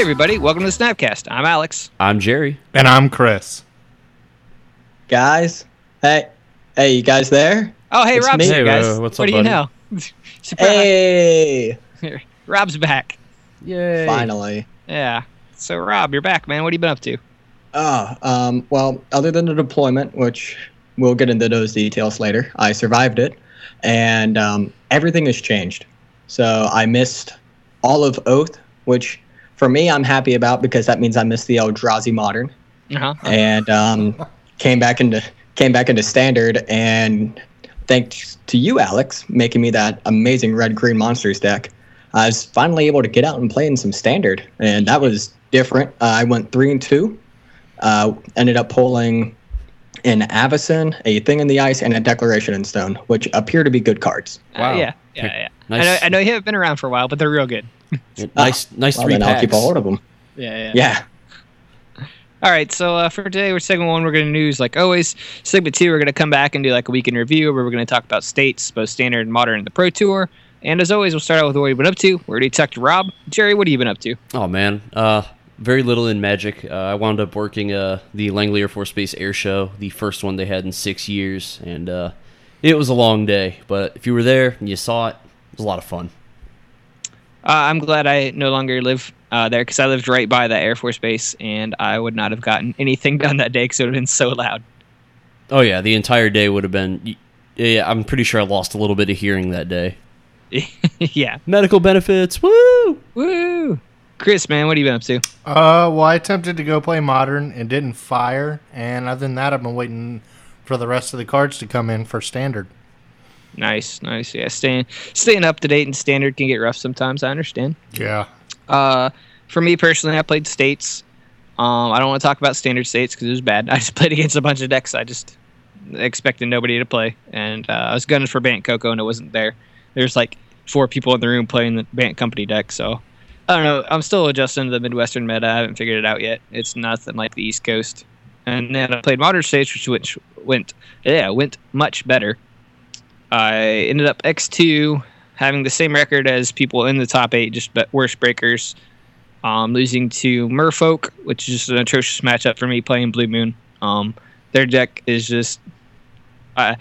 everybody. Welcome to the Snapcast. I'm Alex. I'm Jerry. And I'm Chris. Guys, hey, you guys there? Oh, hey, It's Rob's me. here, Hey, guys. what's what up, do you buddy? know? Surprise. Hey, Rob's back. Yay. finally. Yeah. So, Rob, you're back, man. What have you been up to? Well, other than the deployment, which we'll get into those details later, I survived it, and everything has changed. So I missed all of Oath, which for me I'm happy about because that means I missed the Eldrazi Modern, Uh-huh. and came back into Standard, and thanks to you, Alex, making me that amazing red-green monsters deck, I was finally able to get out and play in some Standard, and that was different. I went 3-2, ended up pulling an Avacyn, a Thing in the Ice, and a Declaration in Stone, which appear to be good cards. Wow. Yeah. Nice. I know you haven't been around for a while, but they're real good. Nice Well, three then packs. I'll keep a hold of them. Yeah. All right, so for today, we're segment 1. We're going to news like always. Segment 2, we're going to come back and do like a week in review where we're going to talk about states, both standard and modern, and the Pro Tour. And as always, we'll start out with what you've been up to. We already talked to Rob. Jerry, what have you been up to? Oh, man. Very little in Magic. I wound up working the Langley Air Force Base Air Show, the first one they had in 6 years. And it was a long day. But if you were there and you saw it, it was a lot of fun. I'm glad I no longer live there because I lived right by that Air Force Base, and I would not have gotten anything done that day because it would have been so loud. Oh, yeah. The entire day would have been... Yeah, I'm pretty sure I lost a little bit of hearing that day. Yeah. Medical benefits. Woo! Woo! Chris, man, what have you been up to? Well, I attempted to go play Modern and didn't fire. And other than that, I've been waiting for the rest of the cards to come in for Standard. Nice. Yeah, staying up to date in standard can get rough sometimes. I understand. Yeah. For me personally, I played states. I don't want to talk about standard states because it was bad. I just played against a bunch of decks I just expected nobody to play, and I was gunning for Bant Coco and it wasn't there. There's like 4 people in the room playing the Bant Company deck, so I don't know. I'm still adjusting to the Midwestern meta. I haven't figured it out yet. It's nothing like the East Coast. And then I played Modern States, which went much better. I ended up X2, having the same record as people in the top 8, just worse breakers. Losing to Merfolk, which is just an atrocious matchup for me playing Blue Moon. Their deck is just I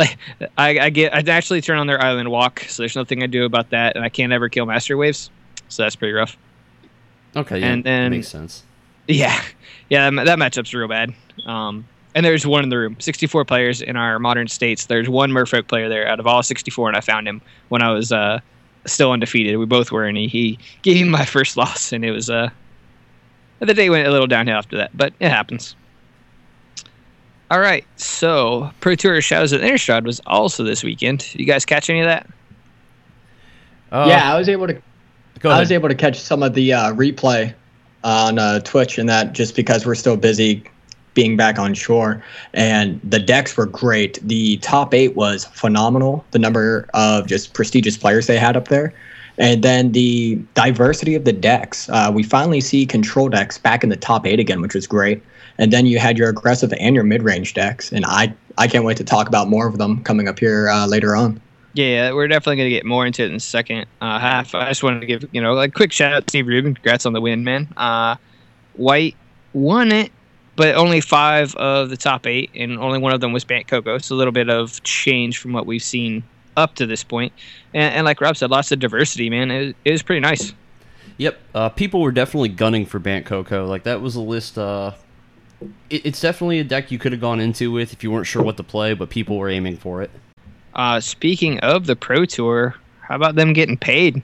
actually turn on their Island Walk, so there's nothing I do about that, and I can't ever kill Master Waves, so that's pretty rough. Okay, yeah, And then- makes sense. Yeah, that matchup's real bad. And there's one in the room. 64 players in our Modern States. There's one Merfolk player there out of all 64, and I found him when I was still undefeated. We both were, and he gave me my first loss, and it was the day went a little downhill after that, but it happens. All right, so Pro Tour Shadows of Innistrad was also this weekend. You guys catch any of that? Yeah, I was able to. Go ahead. I was able to catch some of the replay on Twitch and that just because we're still busy being back on shore, and the decks were great. The top 8 was phenomenal. The number of just prestigious players they had up there, and then the diversity of the decks. We finally see control decks back in the top 8 again, which was great. And then you had your aggressive and your mid-range decks, and I can't wait to talk about more of them coming up here later on. Yeah, we're definitely going to get more into it in the second half. I just wanted to give, a quick shout out to Steve Rubin. Congrats on the win, man. White won it, but only 5 of the top 8, and only one of them was Bant Coco. So a little bit of change from what we've seen up to this point. And like Rob said, lots of diversity, man. It was pretty nice. Yep, people were definitely gunning for Bant Coco. Like, that was a list... It's definitely a deck you could have gone into with if you weren't sure what to play, but people were aiming for it. Speaking of the Pro Tour, how about them getting paid?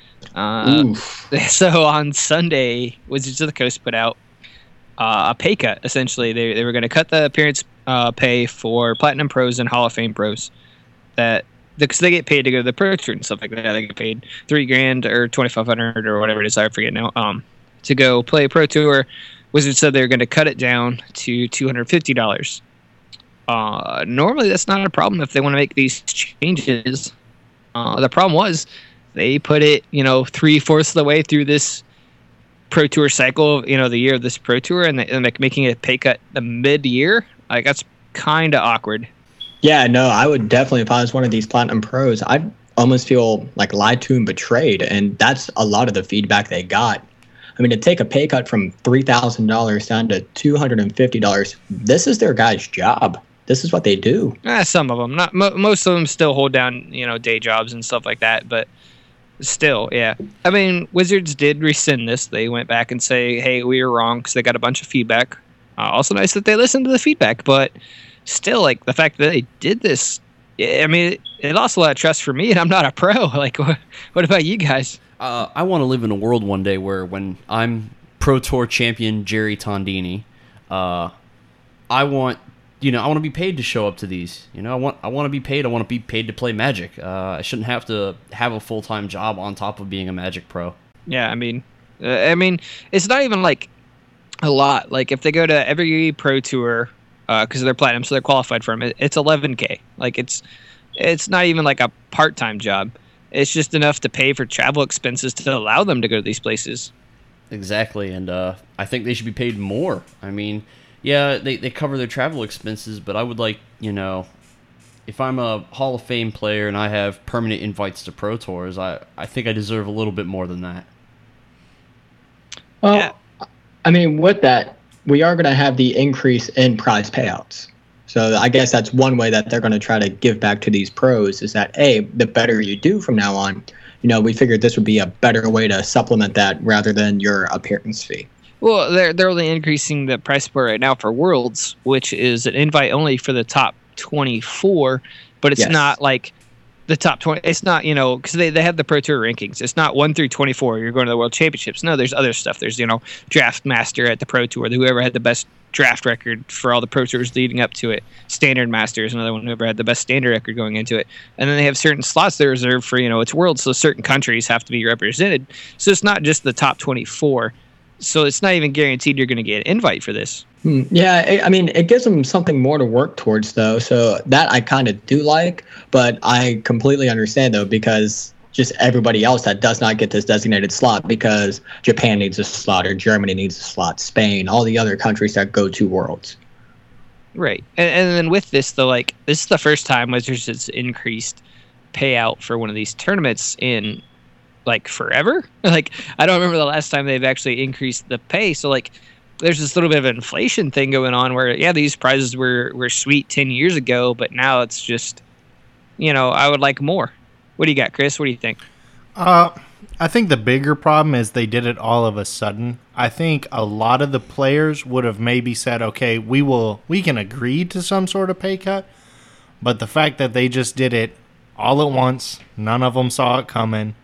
So on Sunday, Wizards of the Coast put out a pay cut, essentially. They were going to cut the appearance pay for Platinum Pros and Hall of Fame Pros. Because they get paid to go to the Pro Tour and stuff like that. They get paid $3,000 or $2,500 or whatever it is. I forget now. To go play a Pro Tour. Wizards said they were going to cut it down to $250. Normally, that's not a problem if they want to make these changes. The problem was they put it, 3/4 of the way through this Pro Tour cycle, the year of this Pro Tour, and making a pay cut the mid-year. Like, that's kind of awkward. Yeah, no, I would definitely, if I was one of these Platinum Pros, I'd almost feel like lied to and betrayed, and that's a lot of the feedback they got. I mean, to take a pay cut from $3,000 down to $250, this is their guy's job. This is what they do. Some of them, not most of them, still hold down day jobs and stuff like that. But still, yeah. I mean, Wizards did rescind this. They went back and say, "Hey, we were wrong," because they got a bunch of feedback. Also, nice that they listened to the feedback, but still, like the fact that they did this, I mean, it lost a lot of trust for me, and I'm not a pro. Like, what about you guys? I want to live in a world one day where when I'm Pro Tour champion Jerry Tondini, I want to be paid to show up to these. I want to be paid. I want to be paid to play Magic. I shouldn't have to have a full-time job on top of being a Magic pro. Yeah, I mean, it's not even like a lot. Like if they go to every Pro Tour, because they're platinum, so they're qualified for them, it's $11K. Like it's not even like a part-time job. It's just enough to pay for travel expenses to allow them to go to these places. Exactly, and I think they should be paid more. I mean, yeah, they cover their travel expenses, but I would like, if I'm a Hall of Fame player and I have permanent invites to Pro Tours, I think I deserve a little bit more than that. Well, yeah. I mean, with that, we are going to have the increase in prize payouts. So I guess that's one way that they're going to try to give back to these pros is that, hey, the better you do from now on, we figured this would be a better way to supplement that rather than your appearance fee. Well, they're only increasing the price point right now for Worlds, which is an invite only for the top 24, but it's not like the top 20. It's not, because they have the Pro Tour rankings. It's not 1 through 24. You're going to the World Championships. No, there's other stuff. There's, Draft Master at the Pro Tour. Whoever had the best draft record for all the Pro Tours leading up to it. Standard Master is another one. Whoever had the best standard record going into it. And then they have certain slots that are reserved for, it's Worlds, so certain countries have to be represented. So it's not just the top 24. So it's not even guaranteed you're going to get an invite for this. Yeah, I mean, it gives them something more to work towards, though. So that I kind of do like, but I completely understand, though, because just everybody else that does not get this designated slot because Japan needs a slot or Germany needs a slot, Spain, all the other countries that go to Worlds. Right. And then with this, though, like, this is the first time Wizards has increased payout for one of these tournaments in, like, forever. Like, I don't remember the last time they've actually increased the pay. So, like, there's this little bit of an inflation thing going on where, yeah, these prizes were sweet 10 years ago, but now it's just, I would like more. What do you got, Chris? What do you think? I think the bigger problem is they did it all of a sudden. I think a lot of the players would have maybe said, okay, we can agree to some sort of pay cut, but the fact that they just did it all at once, none of them saw it coming.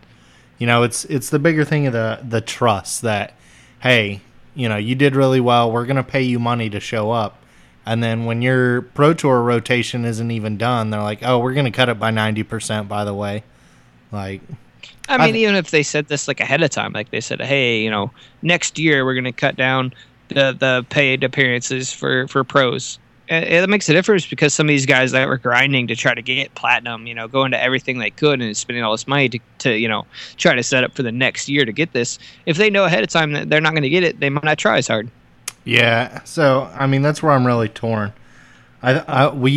It's the bigger thing of the trust that, hey, you did really well. We're going to pay you money to show up. And then when your Pro Tour rotation isn't even done, they're like, oh, we're going to cut it by 90%, by the way. Like, I mean, even if they said this like ahead of time, like they said, hey, next year we're going to cut down the paid appearances for pros. It makes a difference because some of these guys that were grinding to try to get platinum, going to everything they could and spending all this money to try to set up for the next year to get this. If they know ahead of time that they're not going to get it, they might not try as hard. Yeah. So, I mean, that's where I'm really torn. We're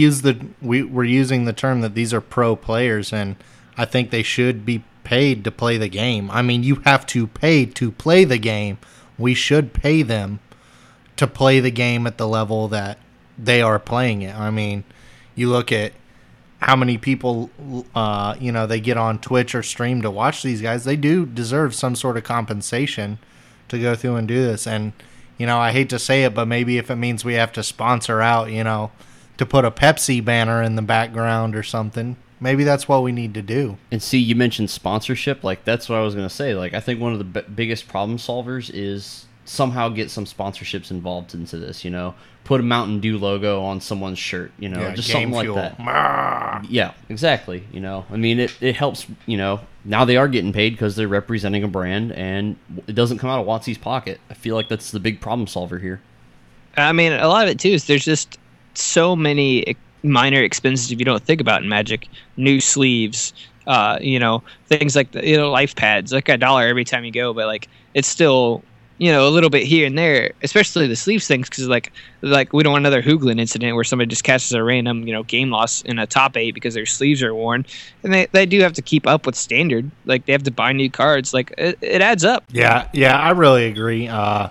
using the term that these are pro players, and I think they should be paid to play the game. I mean, you have to pay to play the game. We should pay them to play the game at the level that they are playing it. I mean, you look at how many people, they get on Twitch or stream to watch these guys. They do deserve some sort of compensation to go through and do this. And, I hate to say it, but maybe if it means we have to sponsor out, to put a Pepsi banner in the background or something, maybe that's what we need to do. And see, you mentioned sponsorship. Like, that's what I was going to say. Like, I think one of the biggest problem solvers is somehow get some sponsorships involved into this, put a Mountain Dew logo on someone's shirt, just something like that. Yeah, exactly. I mean, it helps, now they are getting paid because they're representing a brand and it doesn't come out of WotC's pocket. I feel like that's the big problem solver here. I mean, a lot of it too is there's just so many minor expenses if you don't think about in Magic. New sleeves, things like life pads, like $1 every time you go, but like it's still, a little bit here and there, especially the sleeves things, because like we don't want another Hooglin incident where somebody just catches a random game loss in a top 8 because their sleeves are worn, and they do have to keep up with standard. Like they have to buy new cards. Like it adds up. Yeah, I really agree.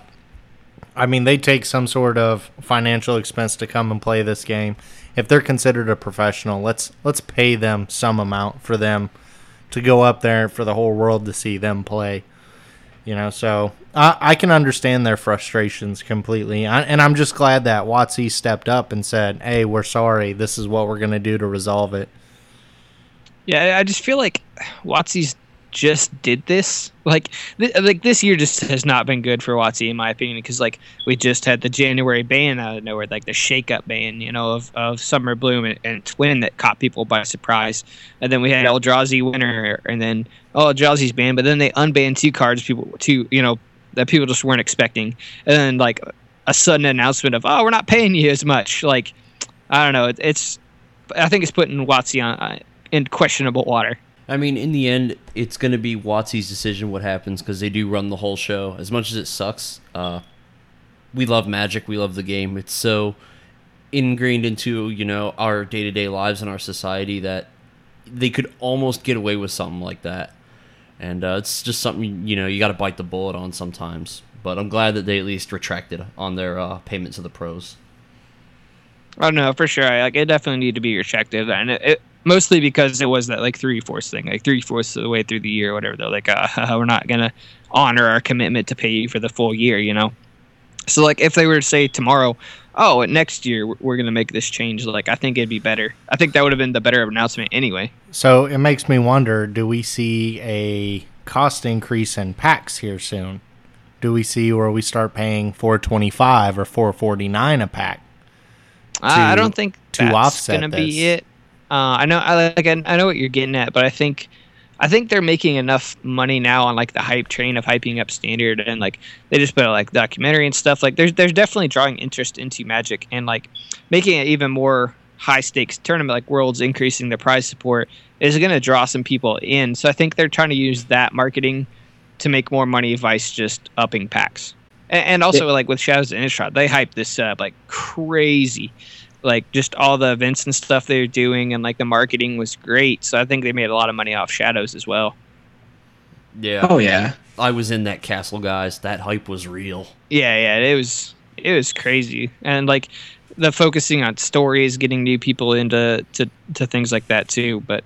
I mean, they take some sort of financial expense to come and play this game. If they're considered a professional, let's pay them some amount for them to go up there for the whole world to see them play. So I can understand their frustrations completely. And I'm just glad that WotC stepped up and said, hey, we're sorry. This is what we're going to do to resolve it. Yeah, I just feel like WotC's just did this. Like this year just has not been good for WotC, in my opinion, because like we just had the January ban out of nowhere, like the shake-up ban, of Summer Bloom and Twin that caught people by surprise. And then we had Eldrazi winner, and then Eldrazi's banned, but then they unbanned 2 cards that people just weren't expecting. And then like a sudden announcement of, we're not paying you as much. Like, I don't know. I think it's putting WotC in questionable water. I mean, in the end, it's going to be WotC's decision what happens, because they do run the whole show. As much as it sucks, we love Magic, we love the game. It's so ingrained into, our day-to-day lives and our society that they could almost get away with something like that. And it's just something, you got to bite the bullet on sometimes. But I'm glad that they at least retracted on their payment to the pros. Oh, no, for sure. Like, it definitely needed to be retracted. And it mostly because it was that like 3/4 thing, like 3/4 of the way through the year or whatever. They're like, we're not going to honor our commitment to pay you for the full year, So like if they were to say tomorrow, next year we're going to make this change, like I think it'd be better. I think that would have been the better announcement anyway. So it makes me wonder, do we see a cost increase in packs here soon? Do we see where we start paying $4.25 or $4.49 a pack? I don't think that's going to this. be it. I know what you're getting at, but I think they're making enough money now on like the hype train of hyping up standard, and like they just put out like documentary and stuff. Like there's definitely drawing interest into Magic, and like making it even more high stakes tournament like Worlds, increasing the prize support is going to draw some people in. So I think they're trying to use that marketing to make more money, vice just upping packs. And also like with Shadows and Innistrad, they hyped this up like crazy. Like just all the events and stuff they were doing, and like the marketing was great. So I think they made a lot of money off Shadows as well. Yeah. Oh yeah. I was in that castle, guys. That hype was real. Yeah. It was crazy, and like the focusing on stories, getting new people into to things like that too. But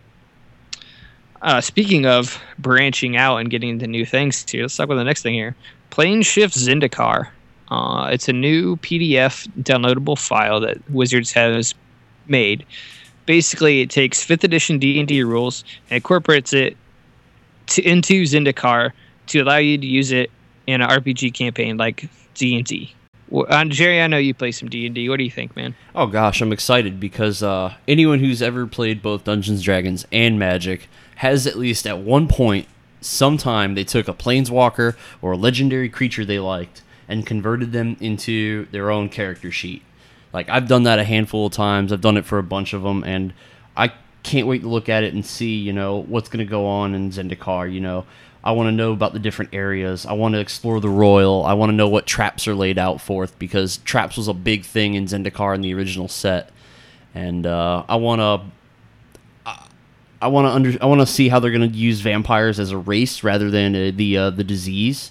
speaking of branching out and getting into new things too, let's talk about the next thing here. Planeshift Zendikar. It's a new PDF downloadable file that Wizards has made. Basically, it takes 5th edition D&D rules and incorporates it into Zendikar to allow you to use it in an RPG campaign like D&D. Jerry, I know you play some D&D. What do you think, man? Oh gosh, I'm excited because anyone who's ever played both Dungeons & Dragons and Magic has at least at one point, sometime, they took a planeswalker or a legendary creature they liked and converted them into their own character sheet. Like, I've done that a handful of times. I've done it for a bunch of them, and I can't wait to look at it and see, what's going to go on in Zendikar. I want to know about the different areas. I want to explore the Royal. I want to know what traps are laid out forth, because traps was a big thing in Zendikar in the original set. And I want to see how they're going to use vampires as a race rather than the disease.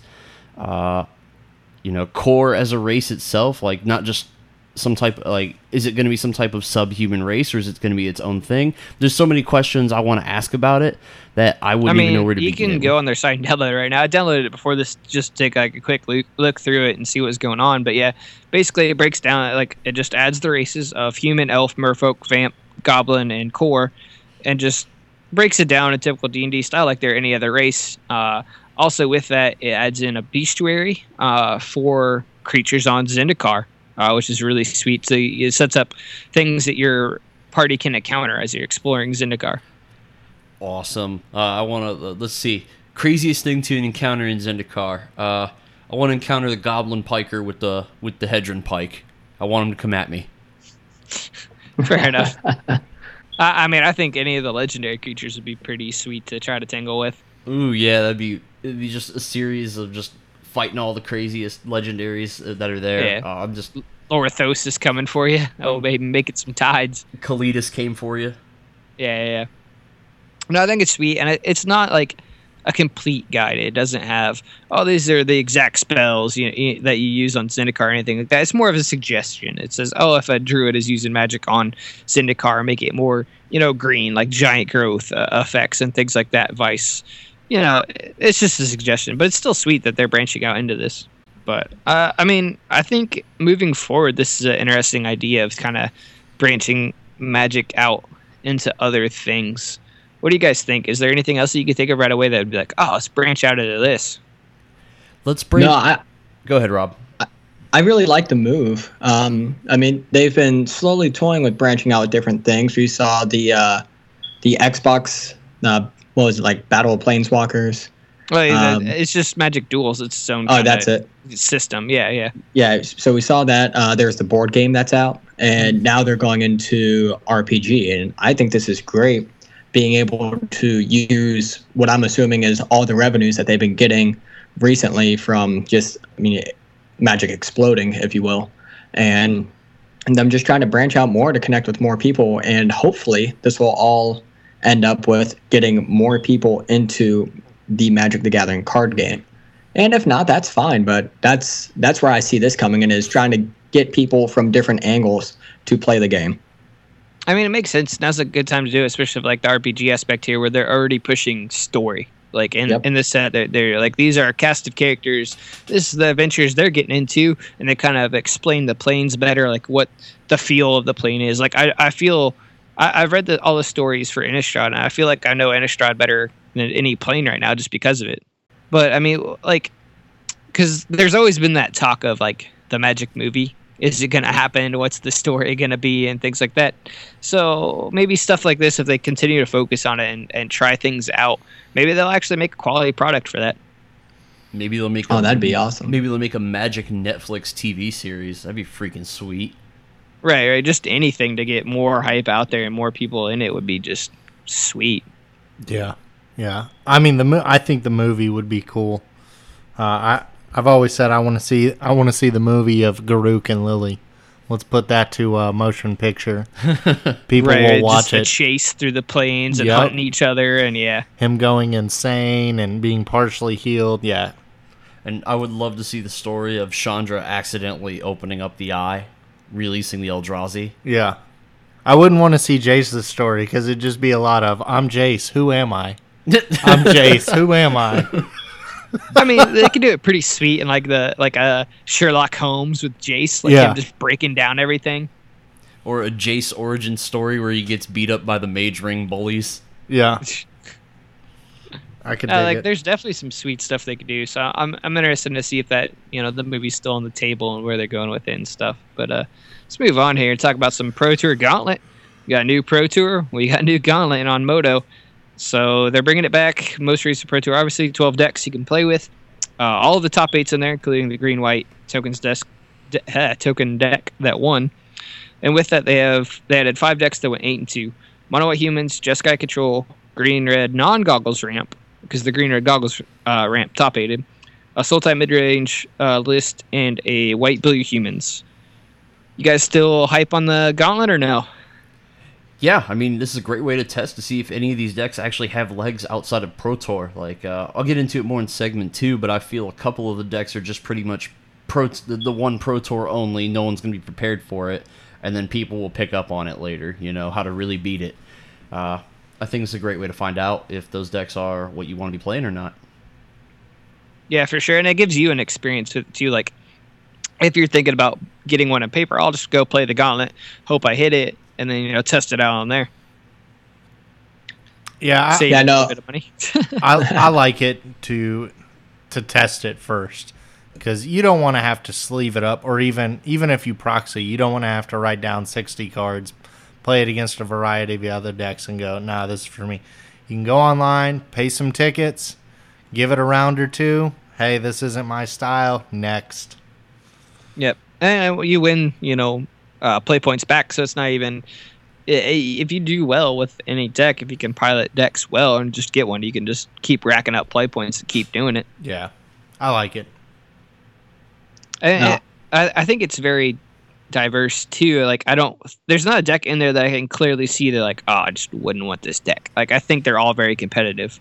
Core as a race itself, like not just some type, like, is it going to be some type of subhuman race, or is it going to be its own thing? There's so many questions I want to ask about it that I wouldn't even know where to begin. You can go on their site and download it right now. I downloaded it before this just to take like a quick look through it and see what's going on. But yeah, basically it breaks down, like it just adds the races of human, elf, merfolk, vamp, goblin, and core, and just breaks it down in typical D&D style like they're any other race. Also with that, it adds in a bestiary for creatures on Zendikar, which is really sweet. So it sets up things that your party can encounter as you're exploring Zendikar. Awesome. I want to, let's see, craziest thing to encounter in Zendikar. I want to encounter the Goblin Piker with the Hedron Pike. I want him to come at me. Fair enough. I mean, I think any of the legendary creatures would be pretty sweet to try to tangle with. Ooh, yeah, it'd be just a series of just fighting all the craziest legendaries that are there. Yeah. I'm just Lorithos is coming for you. Oh, baby, making some tides. Kalidas came for you. Yeah. No, I think it's sweet, and it's not like a complete guide. It doesn't have, these are the exact spells that you use on Zendikar or anything like that. It's more of a suggestion. It says, if a druid is using magic on Zendikar, make it more, green, like giant growth effects and things like that. Vice, it's just a suggestion, but it's still sweet that they're branching out into this. But I think moving forward, this is an interesting idea of kind of branching magic out into other things. What do you guys think? Is there anything else that you could think of right away that would be like, let's branch out into this? Let's bring. No, Go ahead, Rob. I really like the move. They've been slowly toying with branching out with different things. We saw the Xbox, what was it, like Battle of Planeswalkers? Well, it's just Magic Duels. It's its own that's it. System. Yeah. Yeah, so we saw that. There's the board game that's out, and now they're going into RPG, and I think this is great. Being able to use what I'm assuming is all the revenues that they've been getting recently from Magic exploding, if you will, and them just trying to branch out more to connect with more people, and hopefully this will all end up with getting more people into the Magic the Gathering card game. And if not, that's fine, but that's where I see this coming in, is trying to get people from different angles to play the game. I mean, it makes sense. Now's a good time to do it, especially like the RPG aspect here, where they're already pushing story. Like in this set, they're like, these are a cast of characters. This is the adventures they're getting into, and they kind of explain the planes better, like what the feel of the plane is. Like I feel, I've read all the stories for Innistrad, and I feel like I know Innistrad better than any plane right now just because of it. But I mean, like, because there's always been that talk of like the Magic movie. Is it going to happen? What's the story going to be? And things like that. So maybe stuff like this, if they continue to focus on it and try things out, maybe they'll actually make a quality product for that. Maybe they'll make. That'd be awesome. Maybe they'll make a Magic Netflix TV series. That'd be freaking sweet. Right. Just anything to get more hype out there and more people in it would be just sweet. Yeah. I mean, I think the movie would be cool. I've always said I want to see the movie of Garruk and Lily. Let's put that to motion picture. People will watch just a chase through the plains and Yep. hunting each other, and him going insane and being partially healed. Yeah. And I would love to see the story of Chandra accidentally opening up the eye, releasing the Eldrazi. Yeah. I wouldn't want to see Jace's story because it'd just be a lot of, I'm Jace, who am I? I'm Jace, who am I? I mean, they could do it pretty sweet and like Sherlock Holmes with Jace, him just breaking down everything. Or a Jace origin story where he gets beat up by the Mage Ring bullies. Yeah. I could dig it. There's definitely some sweet stuff they could do. So I'm interested to see if that, the movie's still on the table and where they're going with it and stuff. But let's move on here and talk about some Pro Tour Gauntlet. We got a new Pro Tour. We got a new Gauntlet on Moto. So they're bringing it back. Most recent Pro Tour, obviously, 12 decks you can play with. All of the top 8's in there, including the green-white token deck that won. And with that, they added 5 decks that went 8 and 2. Mono White Humans, Jeskai Control, Green-Red non-goggles ramp, because the Green-Red goggles ramp top-8'd, a Sultai mid-range list, and a White-Blue Humans. You guys still hype on the Gauntlet or no? Yeah, I mean, this is a great way to test to see if any of these decks actually have legs outside of Pro Tour. Like, I'll get into it more in segment 2, but I feel a couple of the decks are just pretty much the one Pro Tour only. No one's going to be prepared for it, and then people will pick up on it later, how to really beat it. I think it's a great way to find out if those decks are what you want to be playing or not. Yeah, for sure, and it gives you an experience with it too. Like, if you're thinking about getting one on paper, I'll just go play the Gauntlet, hope I hit it, and then test it out on there. Yeah, Save a bit of money. I like it to test it first, because you don't want to have to sleeve it up, or even if you proxy, you don't want to have to write down 60 cards, play it against a variety of the other decks, and go, nah, this is for me. You can go online, pay some tickets, give it a round or two. Hey, this isn't my style. Next. Yep, and you win, play points back, so it's not even, if you do well with any deck, if you can pilot decks well and just get one, you can just keep racking up play points and keep doing it. Yeah, I like it. And I think it's very diverse too. Like there's not a deck in there that I can clearly see that like, oh, I just wouldn't want this deck. Like I think they're all very competitive.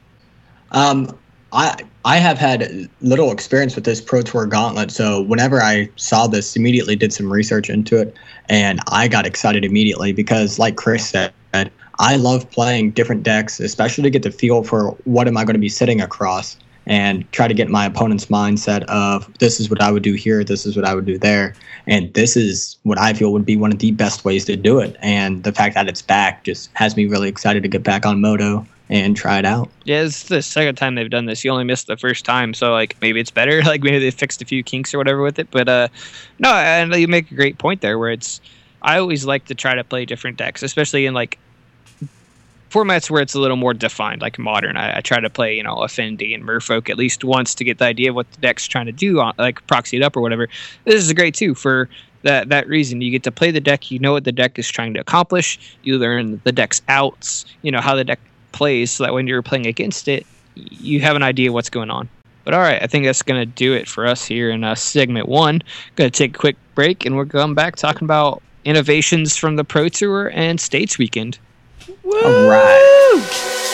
I have had little experience with this Pro Tour Gauntlet, so whenever I saw this, immediately did some research into it, and I got excited immediately because, like Chris said, I love playing different decks, especially to get the feel for what am I going to be sitting across and try to get my opponent's mindset of this is what I would do here, this is what I would do there, and this is what I feel would be one of the best ways to do it. And the fact that it's back just has me really excited to get back on Moto and try it out. Yeah, it's the second time they've done this. You only missed the first time, so like maybe it's better. Like maybe they fixed a few kinks or whatever with it. But no, and you make a great point there. Where I always like to try to play different decks, especially in like formats where it's a little more defined, like Modern. I try to play Affinity and Merfolk at least once to get the idea of what the deck's trying to do, like proxy it up or whatever. This is great too for that reason. You get to play the deck. You know what the deck is trying to accomplish. You learn the deck's outs. You know how the deck plays, so that when you're playing against it, you have an idea what's going on. But all right, I think that's going to do it for us here in segment 1. Going to take a quick break, and we're going back talking about innovations from the Pro Tour and States Weekend. Woo! All right.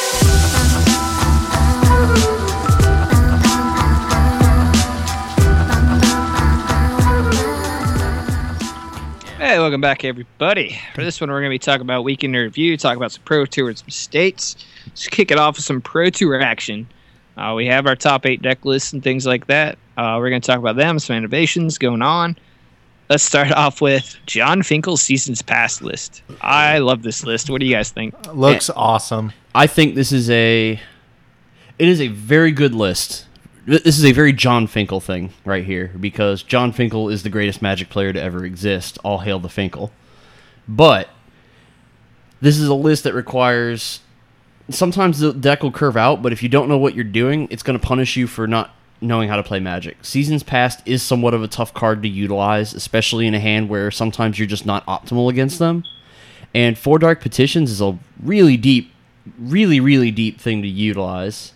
Hey, welcome back, everybody. For this one, we're going to be talking about Weekend in Review, talk about some Pro Tour and some States. Just kick it off with some Pro Tour action. We have our top 8 deck lists and things like that. We're going to talk about them, some innovations going on. Let's start off with Jon Finkel's Seasons Past list. I love this list. What do you guys think? Looks awesome. I think it is a very good list. This is a very Jon Finkel thing right here, because Jon Finkel is the greatest Magic player to ever exist. All hail the Finkel. But this is a list that requires... Sometimes the deck will curve out, but if you don't know what you're doing, it's going to punish you for not knowing how to play Magic. Seasons Past is somewhat of a tough card to utilize, especially in a hand where sometimes you're just not optimal against them. And Four Dark Petitions is a really deep thing to utilize.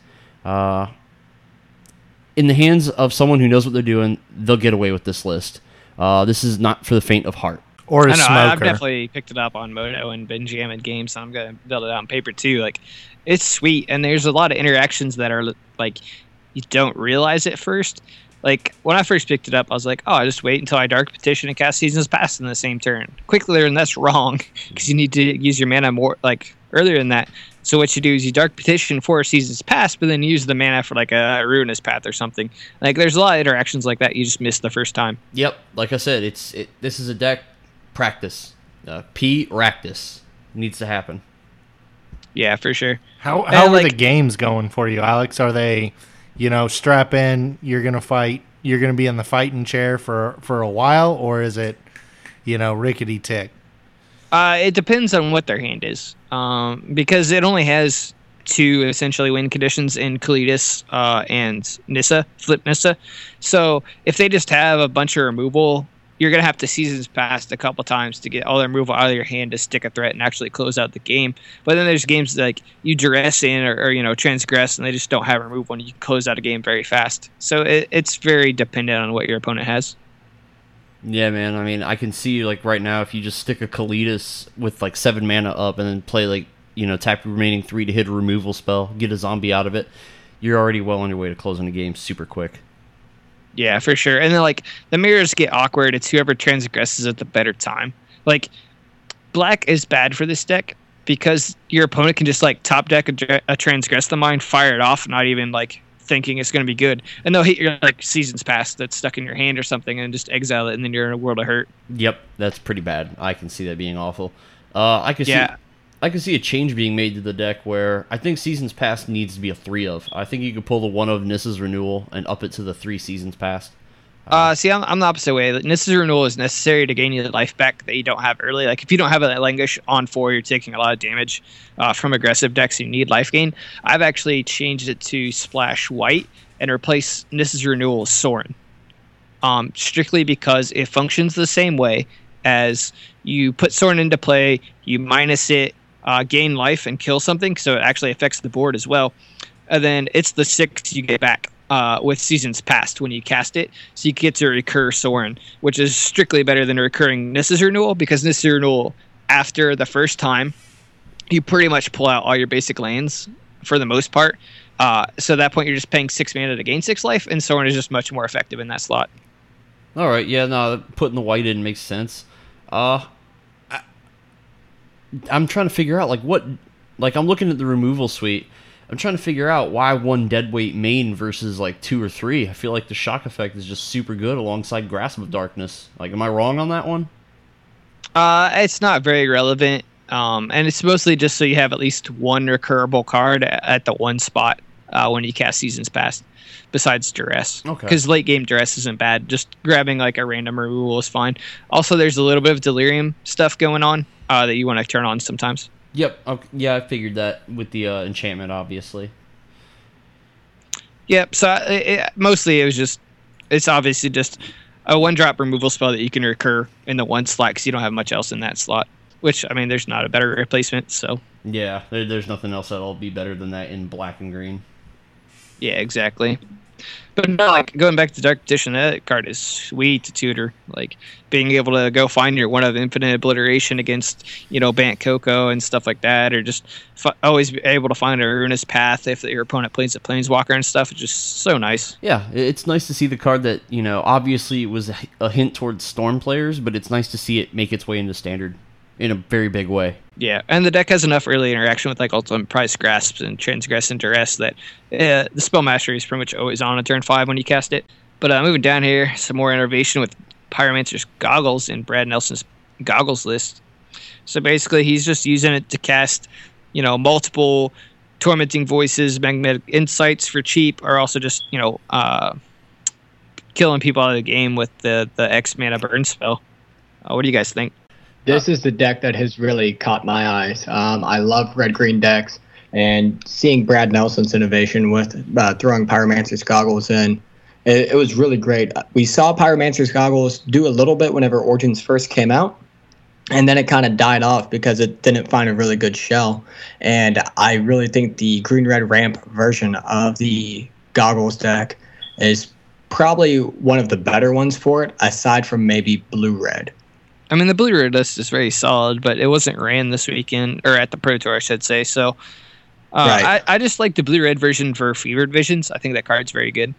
In the hands of someone who knows what they're doing, they'll get away with this list. This is not for the faint of heart. Or a I know, smoker. I've definitely picked it up on Moto and been jamming games, so I'm going to build it out on paper too. Like, it's sweet, and there's a lot of interactions that are like you don't realize at first. Like, when I first picked it up, I was like, oh, I just wait until I Dark Petition and cast Seasons Past in the same turn. Quickly learn that's wrong, because you need to use your mana more, like, earlier than that. So what you do is you Dark Petition for Seasons Past, but then you use the mana for, like, a Ruinous Path or something. Like, there's a lot of interactions like that you just miss the first time. Yep, like I said, this is a deck practice. Practice needs to happen. Yeah, for sure. How are the games going for you, Alex? Are they... strap in, you're going to be in the fighting chair for a while, or is it, rickety tick? It depends on what their hand is, because it only has 2 essentially win conditions in Kalidas and Nissa, Flip Nissa. So if they just have a bunch of removal, you're going to have to Seasons Past a couple times to get all their removal out of your hand to stick a threat and actually close out the game. But then there's games like you duress in or transgress, and they just don't have removal, and you can close out a game very fast. So it's very dependent on what your opponent has. Yeah, man. I mean, I can see, like, right now, if you just stick a Kalidas with, like, 7 mana up and then play, like, tap your remaining 3 to hit a removal spell, get a zombie out of it, you're already well on your way to closing the game super quick. Yeah, for sure. And then, like, the mirrors get awkward. It's whoever transgresses at the better time. Like, black is bad for this deck because your opponent can just, like, top deck a Transgress the Mind, fire it off, not even, like, thinking it's going to be good. And they'll hit your, like, Seasons Past that's stuck in your hand or something and just exile it, and then you're in a world of hurt. Yep, that's pretty bad. I can see that being awful. I can see a change being made to the deck where I think Seasons Past needs to be a 3 of. I think you could pull the 1 of Nissa's Renewal and up it to the 3 Seasons Past. See, I'm the opposite way. Nissa's Renewal is necessary to gain your life back that you don't have early. Like, if you don't have a Languish on 4, you're taking a lot of damage from aggressive decks. You need life gain. I've actually changed it to splash white and replace Nissa's Renewal with Sorin. Strictly because it functions the same way as you put Sorin into play, you minus it, gain life and kill something, so it actually affects the board as well. And then it's the 6 you get back. with Seasons Past when you cast it, so you get to recur Sorin, which is strictly better than recurring Nissa's Renewal, because Nissa's Renewal, after the first time, you pretty much pull out all your basic lands for the most part. So at that point, you're just paying 6 mana to gain 6 life, and Sorin is just much more effective in that slot. All right, yeah, no, putting the white in makes sense. I'm trying to figure out I'm looking at the removal suite. I'm trying to figure out why one deadweight main versus 2 or 3. I feel like the shock effect is just super good alongside Grasp of Darkness. Am I wrong on that one? It's not very relevant, and it's mostly just so you have at least one recurable card at the one spot when you cast Seasons Past, besides Duress. Okay. Because late game Duress isn't bad. Just grabbing a random removal is fine. Also, there's a little bit of Delirium stuff going on that you want to turn on sometimes. Yep. Okay. Yeah, I figured that with the enchantment, obviously. Yep. So it's obviously just a 1-drop removal spell that you can recur in the one slot because you don't have much else in that slot. Which, I mean, there's not a better replacement, so. Yeah, there's nothing else that'll be better than that in black and green. Yeah, exactly. But no, going back to Dark Petition, that card is sweet to tutor. Being able to go find your one of infinite obliteration against, Bant Coco and stuff like that, or just always be able to find a ruinous path if your opponent plays a Planeswalker and stuff. It's just so nice. Yeah, it's nice to see the card that, obviously it was a hint towards Storm players, but it's nice to see it make its way into Standard in a very big way. Yeah, and the deck has enough early interaction with Ultimate Price Grasps and Transgress and Duress that the Spell Mastery is pretty much always on a turn 5 when you cast it. But moving down here, some more innovation with Pyromancer's Goggles in Brad Nelson's Goggles list. So basically, he's just using it to cast, multiple Tormenting Voices, Magnetic Insights for cheap, or also just, killing people out of the game with the X mana burn spell. What do you guys think? This is the deck that has really caught my eyes. I love red-green decks, and seeing Brad Nelson's innovation with throwing Pyromancer's Goggles in, it was really great. We saw Pyromancer's Goggles do a little bit whenever Origins first came out, and then it kind of died off because it didn't find a really good shell. And I really think the green-red ramp version of the Goggles deck is probably one of the better ones for it, aside from maybe blue-red. I mean, the Blue Red list is very solid, but it wasn't ran this weekend, or at the Pro Tour, I should say. So right. I just like the Blue Red version for Fevered Visions. I think that card's very good.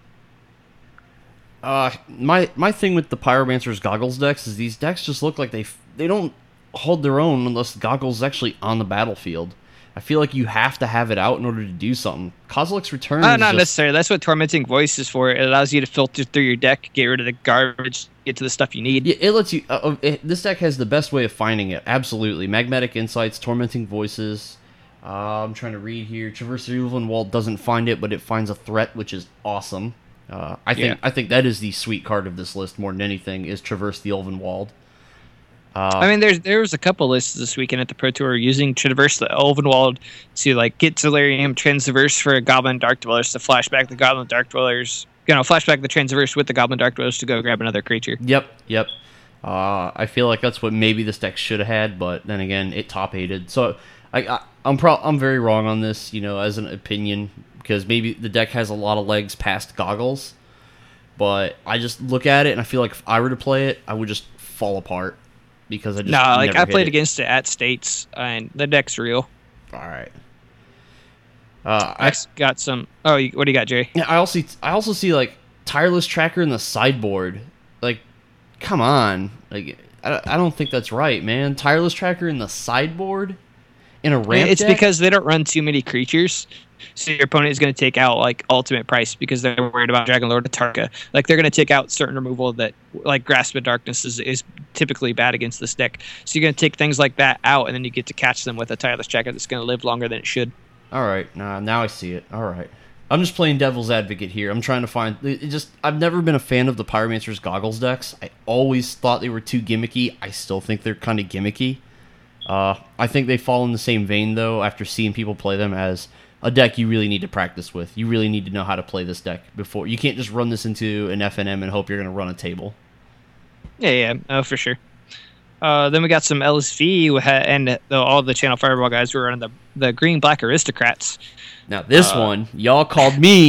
My thing with the Pyromancer's Goggles decks is these decks just look like they don't hold their own unless Goggles is actually on the battlefield. I feel like you have to have it out in order to do something. Kozilek's Return is not necessarily. That's what Tormenting Voice is for. It allows you to filter through your deck, get rid of the garbage, get to the stuff you need. Yeah, it lets you. This deck has the best way of finding it. Absolutely. Magnetic Insights, Tormenting Voices. I'm trying to read here. Traverse the Ulvenwald doesn't find it, but it finds a threat, which is awesome. I think that is the sweet card of this list more than anything, is Traverse the Ulvenwald. I mean, there was a couple lists this weekend at the Pro Tour using Traverse the Ulvenwald to get Delirium, Transverse for Goblin Dark Dwellers to flashback the Goblin Dark Dwellers. Flashback the Transverse with the Goblin Dark Dwellers to go grab another creature. Yep. I feel like that's what maybe this deck should have had, but then again, it top-8'd. So I'm very wrong on this, as an opinion, because maybe the deck has a lot of legs past Goggles, but I just look at it and I feel like if I were to play it, I would just fall apart. Because I played against it at States, and the deck's real. All right. I got some. Oh, what do you got, Jerry? Yeah, I also see Tireless Tracker in the sideboard. Come on, I don't think that's right, man. Tireless Tracker in the sideboard in a ramp. It's deck? because they don't run too many creatures. So your opponent is going to take out Ultimate Price because they're worried about Dragon Lord Atarka. They're going to take out certain removal that Grasp of Darkness is typically bad against this deck. So you're going to take things like that out, and then you get to catch them with a Tireless Tracker that's going to live longer than it should. All right, now I see it. All right, I'm just playing devil's advocate here. I'm trying to find. I've never been a fan of the Pyromancer's Goggles decks. I always thought they were too gimmicky. I still think they're kind of gimmicky. I think they fall in the same vein though. After seeing people play them as a deck you really need to practice with. You really need to know how to play this deck before. You can't just run this into an FNM and hope you're going to run a table. Yeah, for sure. Then we got some LSV and all the Channel Fireball guys who were running the Green Black Aristocrats. Now this one, y'all called me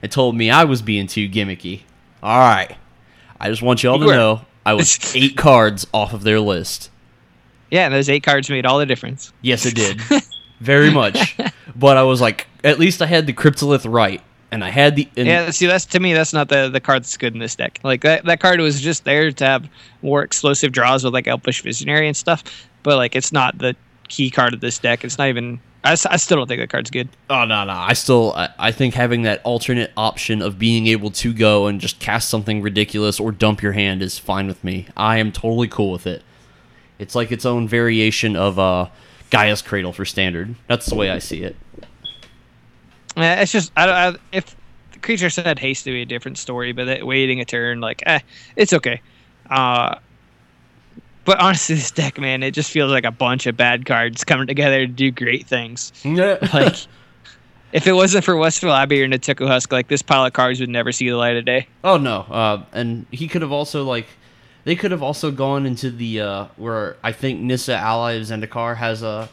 and told me I was being too gimmicky. All right. I just want y'all to know I was 8 cards off of their list. Yeah, those 8 cards made all the difference. Yes, it did. Very much. But I was like, at least I had the Cryptolith right. And I had the... Yeah, see, to me, that's not the card that's good in this deck. Like, that card was just there to have more explosive draws with, like, Elfish Visionary and stuff. But, like, it's not the key card of this deck. It's not even... I still don't think that card's good. Oh, no. I think having that alternate option of being able to go and just cast something ridiculous or dump your hand is fine with me. I am totally cool with it. It's like its own variation of Gaia's Cradle for Standard. That's the way I see it. It's just if the creature said haste to be a different story, but waiting a turn, like, it's okay. But honestly, this deck, man, it just feels like a bunch of bad cards coming together to do great things. Like, if it wasn't for Westville Abbey or Natuku Husk, like, this pile of cards would never see the light of day. Oh no, and he could have also they could have also gone into the where I think Nissa Ally of Zendikar has a,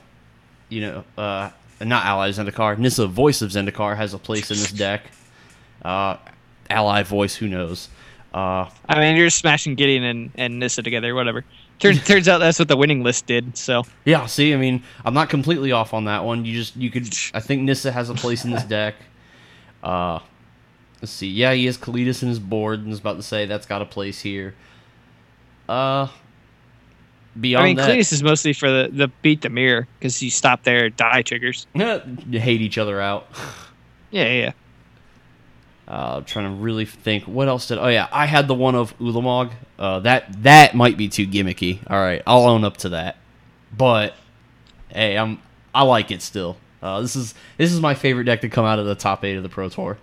not Ally of Zendikar, Nissa Voice of Zendikar has a place in this deck. Ally Voice, who knows? I mean, you're smashing Gideon and Nissa together, whatever. Turns out that's what the winning list did. So yeah, see, I mean, I'm not completely off on that one. You could. I think Nissa has a place in this deck. Let's see. Yeah, he has Kalidas in his board, and I was about to say that's got a place here. Beyond that, Kalidas is mostly for the beat the mirror because you stop there, die triggers. You hate each other out. Yeah. I'm trying to really think. What else did... Oh, yeah. I had the one of Ulamog. That might be too gimmicky. All right. I'll own up to that. But, hey, I like it still. This is my favorite deck to come out of the top 8 of the Pro Tour.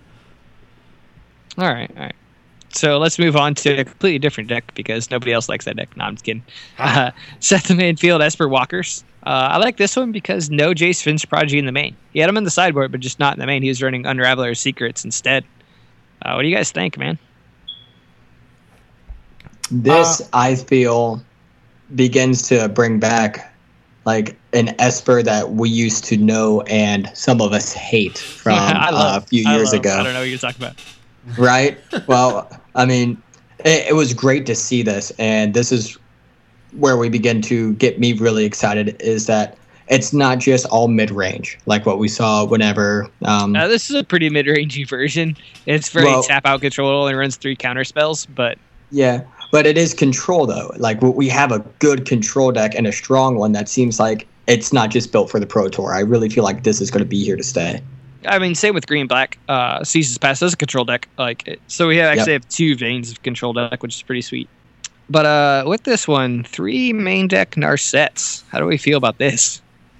All right. So let's move on to a completely different deck because nobody else likes that deck. No, I'm just kidding. Set the main field, Esper Walkers. I like this one because no Jace Finch Prodigy in the main. He had him in the sideboard, but just not in the main. He was running Unraveler's Secrets instead. What do you guys think, man? This, I feel, begins to bring back like an Esper that we used to know and some of us hate from a few years ago. I don't know what you're talking about. Right? Well, I mean, it was great to see this, and this is where we begin to get me really excited, is that it's not just all mid-range, like what we saw whenever... this is a pretty mid-rangey version. It's very tap-out control and runs 3 counter spells, but... Yeah, but it is control, though. Like, we have a good control deck and a strong one that seems like it's not just built for the Pro Tour. I really feel like this is going to be here to stay. I mean, same with Green Black. Seasons Past is a control deck. So we have 2 veins of control deck, which is pretty sweet. But with this one, 3 main deck Narsets. How do we feel about this?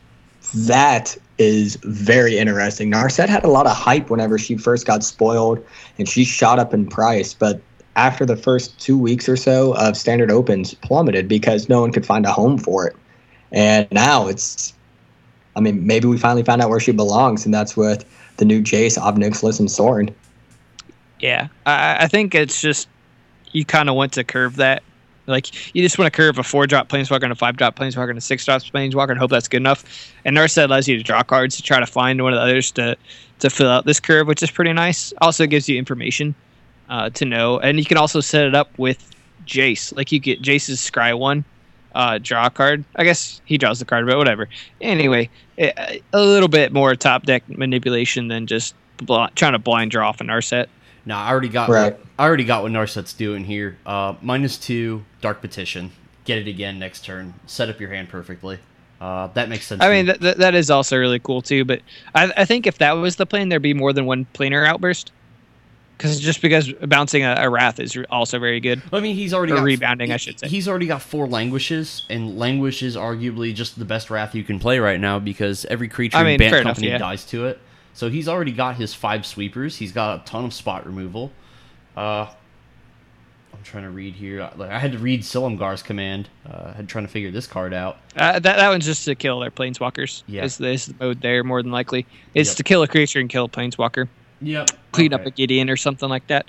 That is very interesting. Narset had a lot of hype whenever she first got spoiled, and she shot up in price. But after the first 2 weeks or so of Standard Opens, plummeted because no one could find a home for it. And now it's... I mean, maybe we finally found out where she belongs, and that's with the new Jace, Ob Nixilis, and Sorin. Yeah, I think it's just you kind of want to curve that. Like, you just want to curve a 4-drop Planeswalker and a 5-drop Planeswalker and a 6-drop Planeswalker and hope that's good enough. And Narset allows you to draw cards to try to find one of the others to fill out this curve, which is pretty nice. Also gives you information to know. And you can also set it up with Jace. Like, you get Jace's Scry 1. Draw a card. I guess he draws the card, but whatever. Anyway, a little bit more top deck manipulation than just trying to blind draw off a Narset. No, I already got what Narset's doing here. -2 Dark Petition. Get it again next turn. Set up your hand perfectly. That makes sense. I mean, that is also really cool too. But I think if that was the plan, there'd be more than one planar outburst. Because bouncing a Wrath is also very good. I mean, he's already got rebounding, I should say. He's already got 4 Languishes, and Languish is arguably just the best Wrath you can play right now because every creature in Bant Company dies to it. So he's already got his 5 sweepers. He's got a ton of spot removal. I'm trying to read here. I had to read Silumgar's command. I had trying to figure this card out. That one's just to kill their Planeswalkers. Yeah. Is the mode there, more than likely. It's to kill a creature and kill a Planeswalker. Yep. Clean up a Gideon or something like that.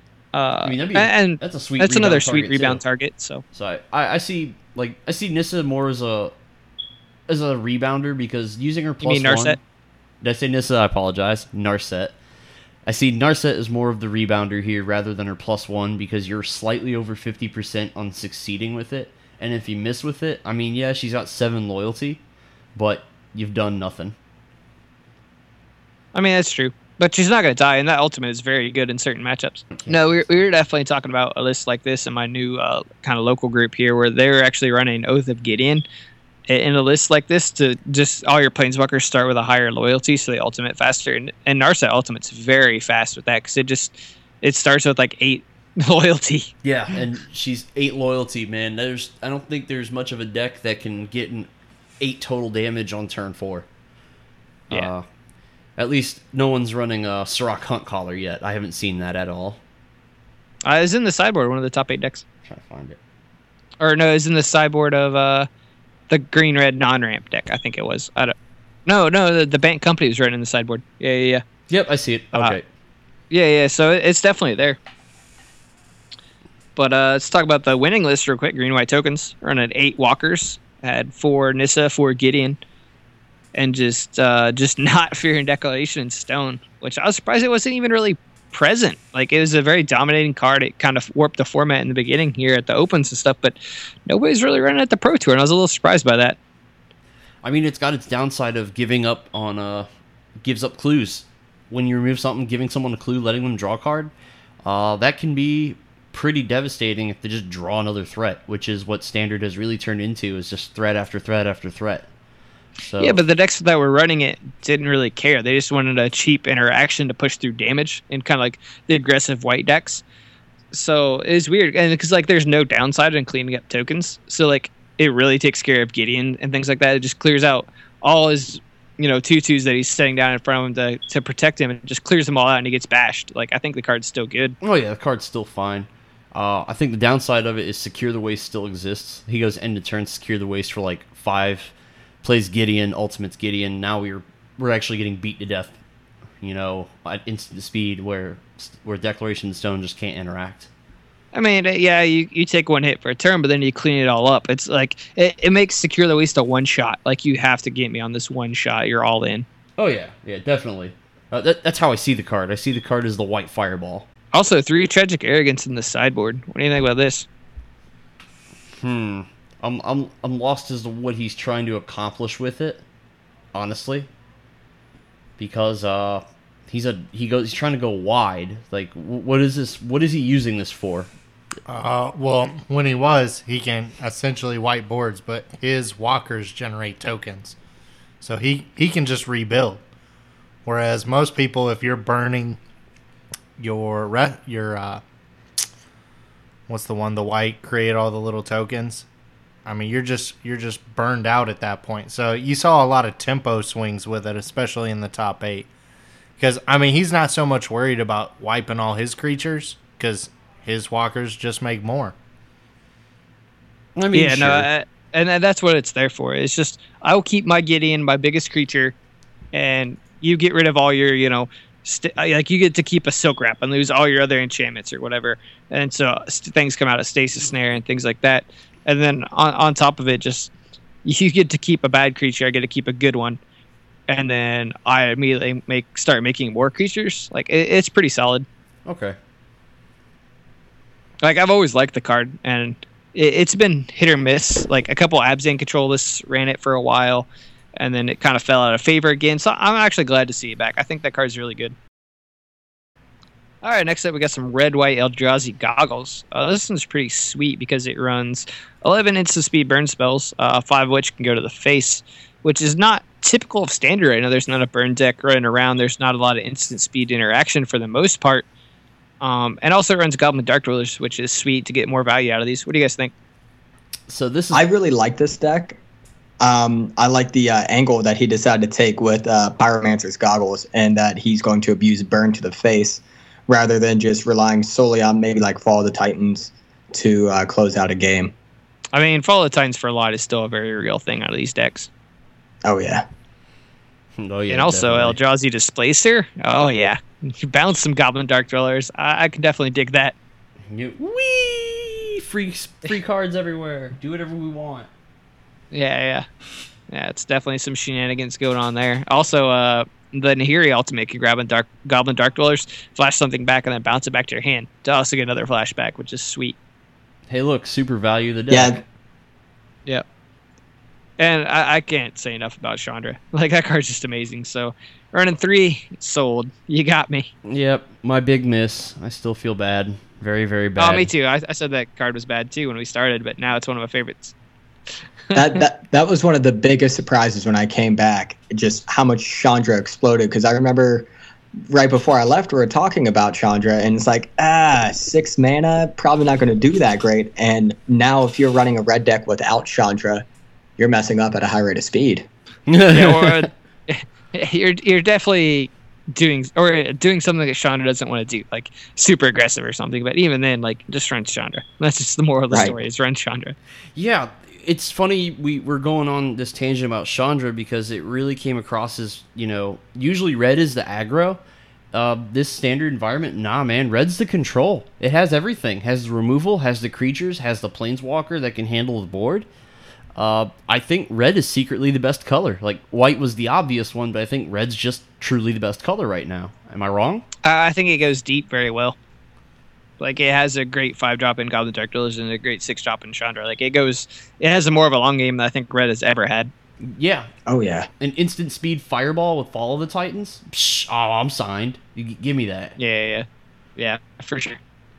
I mean, that's a sweet. That's another sweet target rebound too. target. So I see Nissa more as a rebounder because using her plus you mean Narset? 1. Did I say Nissa? I apologize. Narset. I see Narset as more of the rebounder here rather than her +1 because you're slightly over 50% on succeeding with it. And if you miss with it, I mean, yeah, she's got 7 loyalty, but you've done nothing. I mean, that's true. But she's not going to die, and that ultimate is very good in certain matchups. No, we were definitely talking about a list like this in my new kind of local group here, where they're actually running Oath of Gideon in a list like this to just all your planeswalkers start with a higher loyalty, so they ultimate faster. And Narset ultimate's very fast with that because it starts with like 8 loyalty. Yeah, and she's 8 loyalty, man. I don't think there's much of a deck that can get an 8 total damage on turn 4. Yeah. At least no one's running a Sirach Hunt Caller yet. I haven't seen that at all. It's in the sideboard, one of the top 8 decks. I'm trying to find it. Or no, it's in the sideboard of the green-red non-ramp deck, I think it was. No, the Bank Company was right in the sideboard. Yeah. Yep, I see it. Okay. Yeah, so it's definitely there. But let's talk about the winning list real quick. Green-white tokens running 8 walkers. Had 4 Nissa, 4 Gideon. And just not fearing Declaration in Stone, which I was surprised it wasn't even really present. Like, it was a very dominating card. It kind of warped the format in the beginning here at the Opens and stuff, but nobody's really running at the Pro Tour, and I was a little surprised by that. I mean, it's got its downside of giving up on gives up clues. When you remove something, giving someone a clue, letting them draw a card, that can be pretty devastating if they just draw another threat, which is what Standard has really turned into, is just threat after threat after threat. So. Yeah, but the decks that were running it didn't really care. They just wanted a cheap interaction to push through damage, and kind of like the aggressive white decks. So it's weird, and because like there's no downside in cleaning up tokens, so like it really takes care of Gideon and things like that. It just clears out all his 2/2s that he's setting down in front of him to protect him, and just clears them all out, and he gets bashed. Like, I think the card's still good. Oh yeah, the card's still fine. I think the downside of it is Secure the Waste still exists. He goes end of turn, Secure the Waste for like 5. Plays Gideon, ultimates Gideon. Now we're actually getting beat to death, at instant speed where Declaration Stone just can't interact. I mean, yeah, you take 1 hit for a turn, but then you clean it all up. It's like it makes Secure the Waste a one shot. Like, you have to get me on this one shot. You're all in. Oh yeah, definitely. That's how I see the card. I see the card as the white fireball. Also, 3 Tragic Arrogance in the sideboard. What do you think about this? I'm lost as to what he's trying to accomplish with it, honestly. Because he's trying to go wide. Like, what is this? What is he using this for? Well, when he can essentially white boards, but his walkers generate tokens, so he can just rebuild. Whereas most people, if you're burning your what's the one, the white, create all the little tokens. I mean, you're just burned out at that point. So you saw a lot of tempo swings with it, especially in the top 8. Because, I mean, he's not so much worried about wiping all his creatures, because his walkers just make more. I mean, yeah, sure. And that's what it's there for. It's just, I will keep my Gideon, my biggest creature, and you get rid of all your, like, you get to keep a Silk Wrap and lose all your other enchantments or whatever. And so things come out of Stasis Snare and things like that. And then on top of it, just you get to keep a bad creature. I get to keep a good one, and then I immediately start making more creatures. Like, it's pretty solid. Okay. Like, I've always liked the card, and it's been hit or miss. Like, a couple Abzan control lists ran it for a while, and then it kind of fell out of favor again. So I'm actually glad to see it back. I think that card's really good. All right, next up we got some red-white Eldrazi Goggles. This one's pretty sweet because it runs 11 instant speed burn spells, 5 of which can go to the face, which is not typical of Standard right now. There's not a burn deck running around. There's not a lot of instant speed interaction for the most part. And also runs Goblin Dark Dwellers, which is sweet to get more value out of these. What do you guys think? So this is... I really like this deck. I like the angle that he decided to take with Pyromancer's Goggles, and that he's going to abuse burn to the face, rather than just relying solely on maybe like Fall of the Titans to close out a game. I mean, Fall of the Titans for a lot is still a very real thing out of these decks. Oh, yeah. Oh, yeah, and also definitely. Eldrazi Displacer. Oh, yeah. You bounce some Goblin Dark Dwellers. I can definitely dig that. Whee! Free cards everywhere. Do whatever we want. Yeah. Yeah, it's definitely some shenanigans going on there. Also, the Nahiri ultimate can grab a Goblin Dark Dwellers, flash something back, and then bounce it back to your hand to also get another flashback, which is sweet. Hey, look, super value of the deck. Yeah. And I can't say enough about Chandra. Like, that card's just amazing. So, running 3, sold. You got me. Yep, my big miss. I still feel bad. Very, very bad. Oh, me too. I said that card was bad too when we started, but now it's one of my favorites. that was one of the biggest surprises when I came back, just how much Chandra exploded. Because I remember right before I left, we were talking about Chandra, and it's like, 6 mana, probably not going to do that great. And now if you're running a red deck without Chandra, you're messing up at a high rate of speed. Yeah, or, you're definitely doing something that Chandra doesn't want to do, like super aggressive or something. But even then, like, just run Chandra. That's just the moral of the story, is run Chandra. Yeah, it's funny we're going on this tangent about Chandra because it really came across as, usually red is the aggro. This standard environment, nah, man, red's the control. It has everything. Has the removal, has the creatures, has the planeswalker that can handle the board. I think red is secretly the best color. Like, white was the obvious one, but I think red's just truly the best color right now. Am I wrong? I think it goes deep very well. Like, it has a great 5-drop in Goblin Dark Dwellers and a great 6-drop in Chandra. Like, it has a more of a long game than I think red has ever had. Yeah. Oh, yeah. An instant speed fireball with Fall of the Titans? Psh, I'm signed. Give me that. Yeah, for sure.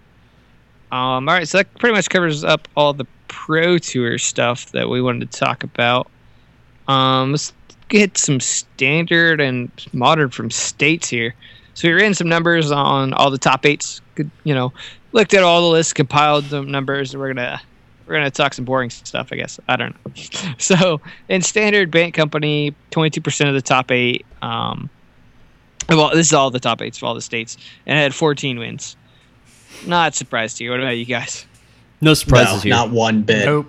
All right, so that pretty much covers up all the Pro Tour stuff that we wanted to talk about. Let's get some standard and modern from states here. So we ran some numbers on all the top 8s. Good, looked at all the lists, compiled the numbers, and we're gonna talk some boring stuff, I guess. I don't know. So in standard, Bant Company, 22% of the top 8. Well, this is all the top 8s for all the states, and it had 14 wins. Not surprised to you. What about you guys? No surprises here. Not one bit. Nope.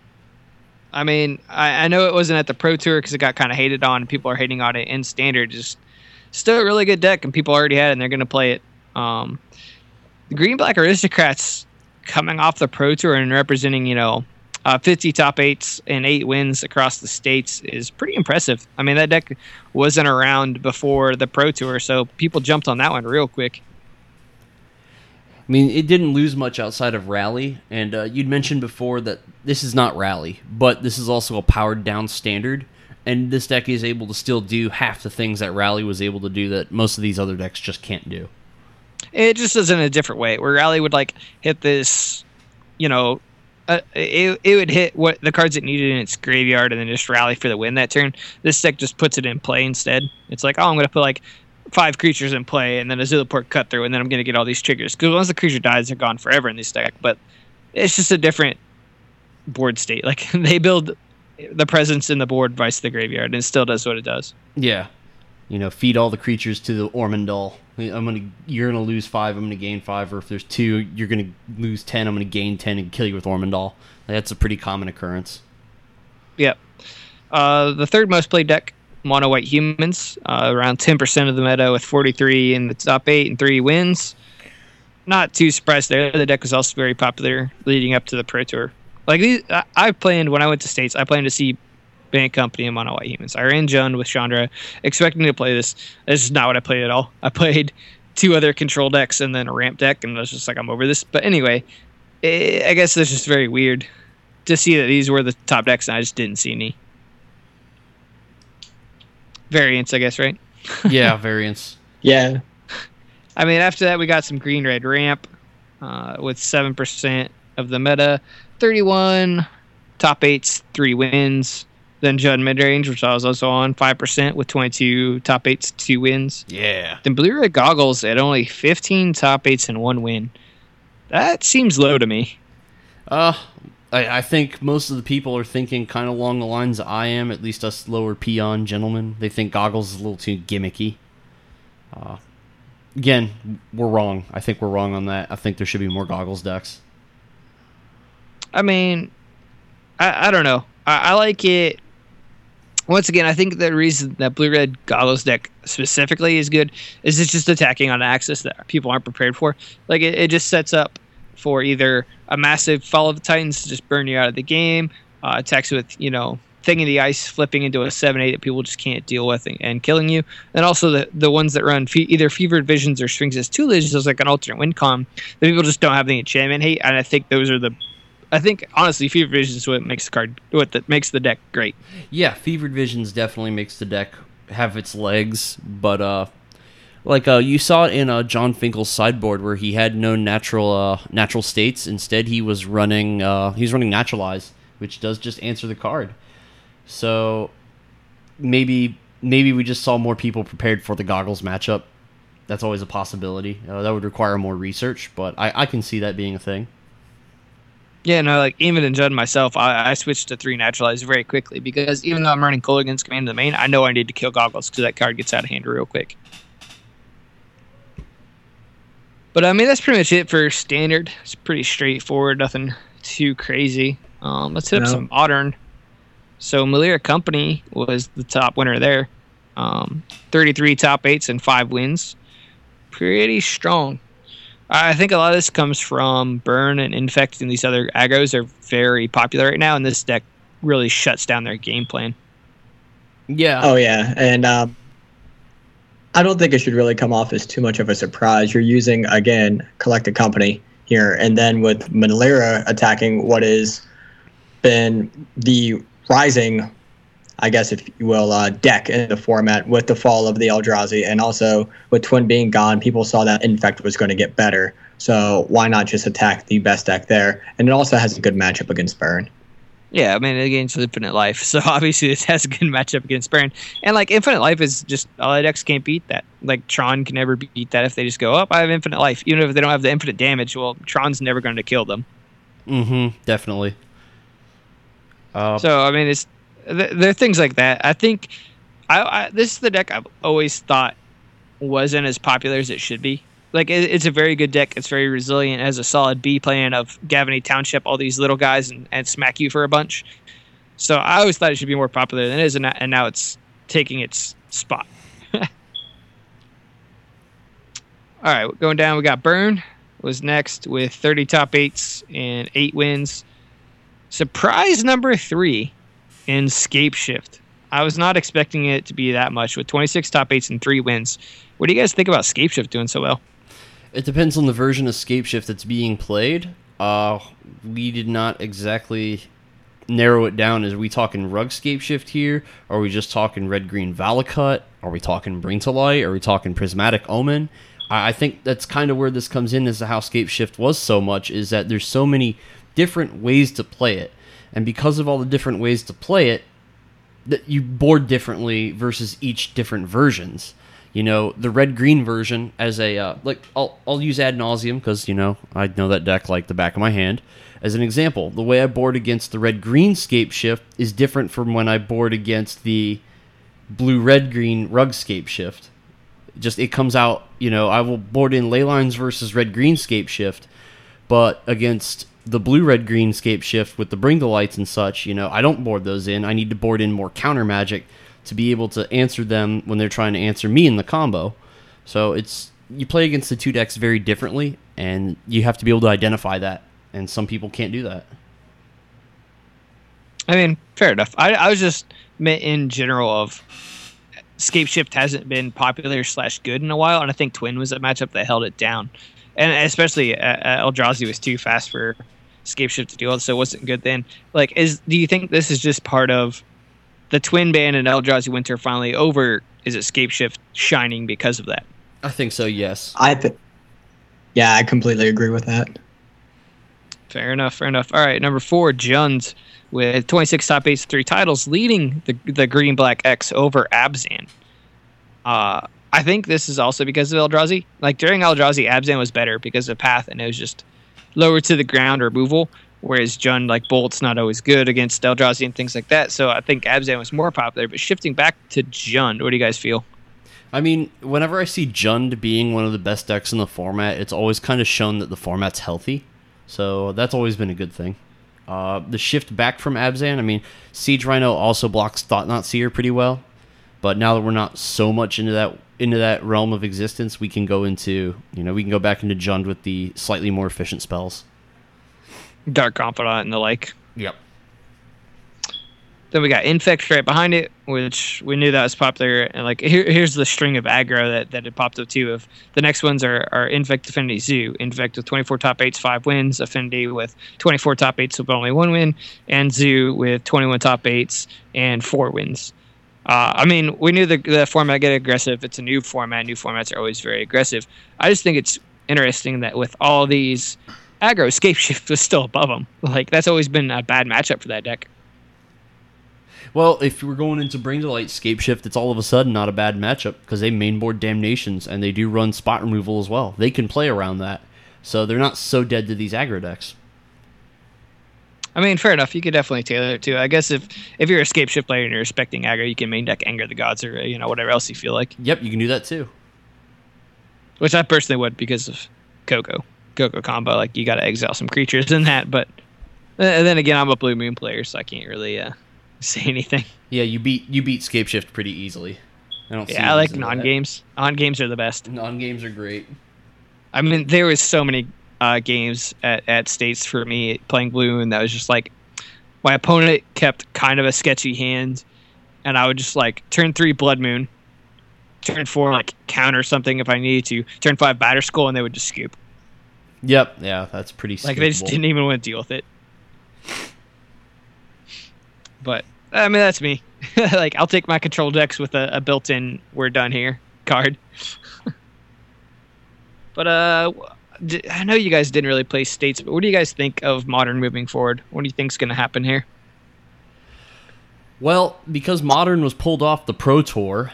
I mean, I know it wasn't at the Pro Tour because it got kind of hated on, and people are hating on it in standard. Just still a really good deck, and people already had it, and they're going to play it. The Green Black Aristocrats coming off the Pro Tour and representing, 50 top 8s and 8 wins across the states is pretty impressive. I mean, that deck wasn't around before the Pro Tour, so people jumped on that one real quick. I mean, it didn't lose much outside of Rally, and you'd mentioned before that this is not Rally, but this is also a powered-down standard, and this deck is able to still do half the things that Rally was able to do that most of these other decks just can't do. It just does it in a different way, where Rally would, hit this, it would hit what the cards it needed in its graveyard and then just Rally for the win that turn. This deck just puts it in play instead. It's like, I'm going to put, 5 creatures in play, and then a Zulaport cut through, and then I'm going to get all these triggers. Because once the creature dies, they're gone forever in this deck. But it's just a different board state. Like, they build the presence in the board vice the graveyard, and it still does what it does. Yeah. Feed all the creatures to the Ormondal. You're going to lose 5, I'm going to gain 5. Or if there's 2, you're going to lose 10, I'm going to gain 10 and kill you with Ormondal. That's a pretty common occurrence. Yep. The third most played deck, Mono White Humans, around 10% of the meta with 43 in the top 8 and 3 wins. Not too surprised there. The deck was also very popular leading up to the Pro Tour. When I went to States, I planned to see Bant Company and Mono White Humans. I ran Jund with Chandra, expecting to play this. This is not what I played at all. I played 2 other control decks and then a ramp deck, and I was just like, I'm over this. But anyway, I guess it's just very weird to see that these were the top decks, and I just didn't see any variants, I guess, right? Yeah, variants. Yeah. I mean, after that, we got some green-red ramp with 7% of the meta, 31 top 8s, 3 wins. Then Judd mid-range, which I was also on, 5% with 22 top 8s, 2 wins. Yeah. Then blue-red goggles at only 15 top 8s and 1 win. That seems low to me. I think most of the people are thinking kind of along the lines that I am, at least us lower peon gentlemen. They think goggles is a little too gimmicky. Again, we're wrong. I think we're wrong on that. I think there should be more goggles decks. I mean, I don't know. I like it. Once again, I think the reason that blue-red goggles deck specifically is good is it's just attacking on axis that people aren't prepared for. Like, it just sets up for either a massive Fall of the Titans to just burn you out of the game, attacks with, Thing in the Ice flipping into a 7/8 that people just can't deal with and killing you. And also the ones that run either Fevered Visions or Strings as Toolage as like an alternate win con that people just don't have the enchantment hate. And I think those are I think honestly Fevered Visions is what makes makes the deck great. Yeah, Fevered Visions definitely makes the deck have its legs, but you saw it in John Finkel's sideboard where he had no natural states. Instead, he was running Naturalize, which does just answer the card. So maybe we just saw more people prepared for the Goggles matchup. That's always a possibility. That would require more research, but I can see that being a thing. Yeah, no, like even in Judd myself, I switched to 3 Naturalize very quickly because even though I'm running Kolaghan's Command in the main, I know I need to kill Goggles because that card gets out of hand real quick. But I mean, that's pretty much it for Standard. It's pretty straightforward, nothing too crazy. Let's hit up some Modern. So Malira Company was the top winner there. 33 top 8s and 5 wins. Pretty strong. I think a lot of this comes from Burn and Infect, and these other aggros are very popular right now, and this deck really shuts down their game plan. Yeah. Oh, yeah. And I don't think it should really come off as too much of a surprise. You're using, again, Collected Company here, and then with Malira attacking what has been the rising, I guess, if you will, deck in the format with the fall of the Eldrazi, and also with Twin being gone, people saw that Infect was going to get better. So why not just attack the best deck there? And it also has a good matchup against Burn. Yeah, I mean, against Infinite Life. So obviously this has a good matchup against Burn. And like Infinite Life is just, all the decks can't beat that. Like Tron can never beat that if they just go up. I have Infinite Life. Even if they don't have the infinite damage, well, Tron's never going to kill them. Definitely. So I mean, there are things like that. I think this is the deck I've always thought wasn't as popular as it should be. Like it's a very good deck. It's very resilient. It has a solid B plan of Gavany Township, all these little guys, and smack you for a bunch. So I always thought it should be more popular than it is, and now it's taking its spot. All right, going down, we got Burn was next with 30 top 8s and 8 wins. Surprise number 3 in Scapeshift. I was not expecting it to be that much with 26 top 8s and 3 wins. What do you guys think about Scapeshift doing so well? It depends on the version of Scapeshift that's being played. We did not exactly narrow it down. Is we talking Rug Scapeshift here? Are we just talking Red-Green Valakut? Are we talking Bring to Light? Are we talking Prismatic Omen? I think that's kind of where this comes in as to how Scapeshift was so much, is that there's so many different ways to play it. And because of all the different ways to play it, that you board differently versus each different versions. You know, the red-green version as a, I'll use Ad Nauseam because, you know, I know that deck like the back of my hand. As an example, the way I board against the red-green Scapeshift is different from when I board against the blue-red-green Rug Scapeshift. Just, it comes out, you know, I will board in Leylines versus red-green Scapeshift, but against the blue-red-green Scapeshift with the Bring the Lights and such, you know, I don't board those in. I need to board in more counter magic to be able to answer them when they're trying to answer me in the combo. So it's, you play against the two decks very differently, and you have to be able to identify that, and some people can't do that. I mean, fair enough. I was just meant in general of Scapeshift hasn't been popular / good in a while, and I think Twin was a matchup that held it down. And especially Eldrazi was too fast for Scapeshift to deal with, so it wasn't good then. Like, do you think this is just part of the Twin ban and Eldrazi Winter finally over? Is it Scapeshift shining because of that? I think so, yes. Yeah, I completely agree with that. Fair enough. All right, number 4, Jund, with 26 top 8s, 3 titles, leading the Green-Black X over Abzan. I think this is also because of Eldrazi. Like, during Eldrazi, Abzan was better because of Path, and it was just lower to the ground removal, whereas Jund, like, Bolt's not always good against Eldrazi and things like that, so I think Abzan was more popular. But shifting back to Jund, what do you guys feel? I mean, whenever I see Jund being one of the best decks in the format, it's always kind of shown that the format's healthy, so that's always been a good thing. The shift back from Abzan, I mean, Siege Rhino also blocks Thought-Knot Seer pretty well, but now that we're not so much into that realm of existence, we can go back into Jund with the slightly more efficient spells. Dark Confidant and the like. Yep. Then we got Infect right behind it, which we knew that was popular. And like here's the string of aggro that it popped up too. Of the next ones are Infect, Affinity, Zoo. Infect with 24 top 8s, 5 wins. Affinity with 24 top 8s with only 1 win, and Zoo with 21 top 8s and 4 wins. I mean, we knew the format get aggressive. It's a new format. New formats are always very aggressive. I just think it's interesting that with all these aggro, Scapeshift was still above them. Like that's always been a bad matchup for that deck. Well, if we're going into Bring to Light, Scapeshift, it's all of a sudden not a bad matchup because they mainboard Damnations and they do run spot removal as well. They can play around that, so they're not so dead to these aggro decks. I mean, fair enough. You could definitely tailor it too. I guess if you're a Scapeshift player and you're expecting aggro, you can main deck Anger the Gods or whatever else you feel like. Yep, you can do that too. Which I personally would because of Coco combo. Like you got to exile some creatures in that, but and then again, I'm a Blue Moon player, so I can't really say anything. Yeah, you beat Scapeshift pretty easily. I like non-games. Non-games are the best. Non-games are great. I mean, there was so many games at States for me playing Blue, and that was just like my opponent kept kind of a sketchy hand, and I would just like turn 3 Blood Moon, turn 4 like counter something if I needed to, turn 5 Batter Skull, and they would just scoop. Yep, yeah, that's pretty scoopable. Like they just didn't even want to deal with it. But I mean, that's me. Like I'll take my control decks with a built-in "we're done here" card. But I know you guys didn't really play States, but what do you guys think of Modern moving forward? What do you think's going to happen here? Well, because Modern was pulled off the Pro Tour,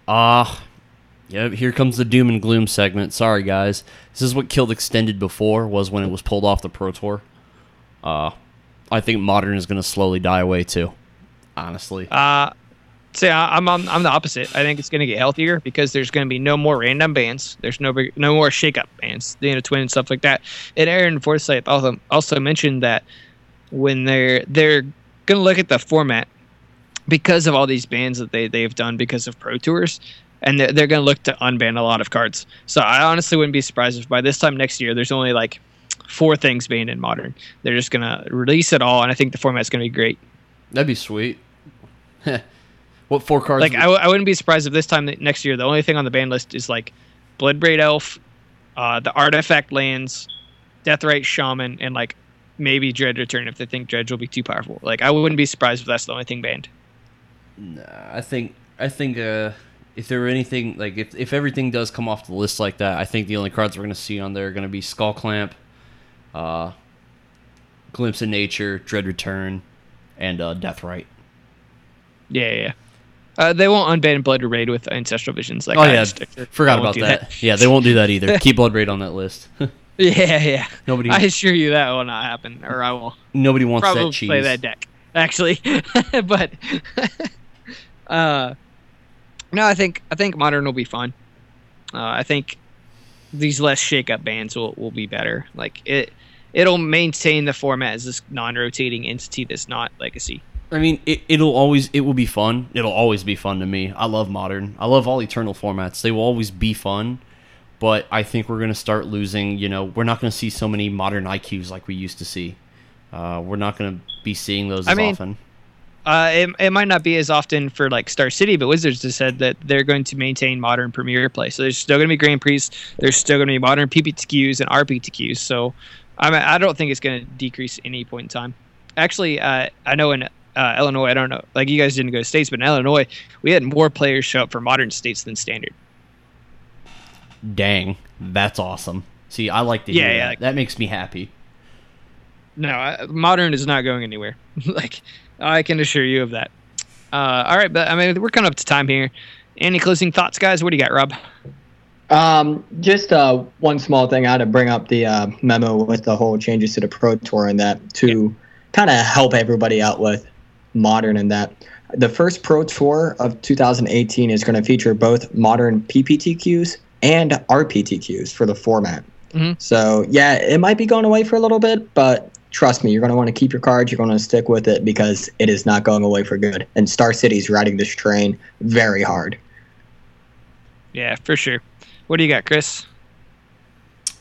here comes the doom and gloom segment. Sorry, guys. This is what killed Extended before, was when it was pulled off the Pro Tour. I think Modern is going to slowly die away, too, honestly. I'm the opposite. I think it's going to get healthier because there's going to be no more random bans. There's no more shake-up bans, the Twin and stuff like that. And Aaron Forsyth also mentioned that when they're going to look at the format because of all these bans that they've done because of Pro Tours, and they're going to look to unban a lot of cards. So I honestly wouldn't be surprised if by this time next year there's only like 4 things banned in Modern. They're just going to release it all, and I think the format's going to be great. That'd be sweet. What 4 cards? Like I wouldn't be surprised if this time next year the only thing on the ban list is like Bloodbraid Elf, the Artifact lands, Deathrite Shaman, and like maybe Dredge Return if they think Dredge will be too powerful. Like I wouldn't be surprised if that's the only thing banned. Nah, I think if there were anything like if everything does come off the list like that, I think the only cards we're going to see on there are going to be Skull Clamp, Glimpse of Nature, Dread Return, and Deathrite. Yeah. They won't unban Blood Raid with Ancestral Visions. Like, forgot about that. Yeah, they won't do that either. Keep Blood Raid on that list. Yeah. I assure you that will not happen, or I will. Nobody wants probably that cheese. Play that deck, actually. But no, I think Modern will be fun. I think these less shake-up bans will be better. Like it'll maintain the format as this non-rotating entity that's not Legacy. I mean, it will be fun. It'll always be fun to me. I love Modern. I love all Eternal formats. They will always be fun, but I think we're going to start losing, we're not going to see so many Modern IQs like we used to see. We're not going to be seeing those often. It might not be as often for like Star City, but Wizards has said that they're going to maintain Modern Premier play. So there's still going to be Grand Prix. There's still going to be Modern PPTQs and RPTQs. So I don't think it's going to decrease any point in time. Actually, I know in Illinois, I don't know, like you guys didn't go to States, but in Illinois, we had more players show up for Modern States than Standard. Dang, that's awesome. See, I like to hear that. Like, that makes me happy. No, Modern is not going anywhere. Like, I can assure you of that. All right, but I mean, we're coming up to time here. Any closing thoughts, guys? What do you got, Rob? Just one small thing. I had to bring up the memo with the whole changes to the Pro Tour and that to kind of help everybody out with Modern, and that the first Pro Tour of 2018 is going to feature both Modern PPTQs and RPTQs for the format. Mm-hmm. So yeah, it might be going away for a little bit, but trust me, you're going to want to keep your cards. You're going to stick with it because it is not going away for good. And Star City's riding this train very hard. Yeah, for sure. What do you got, Chris?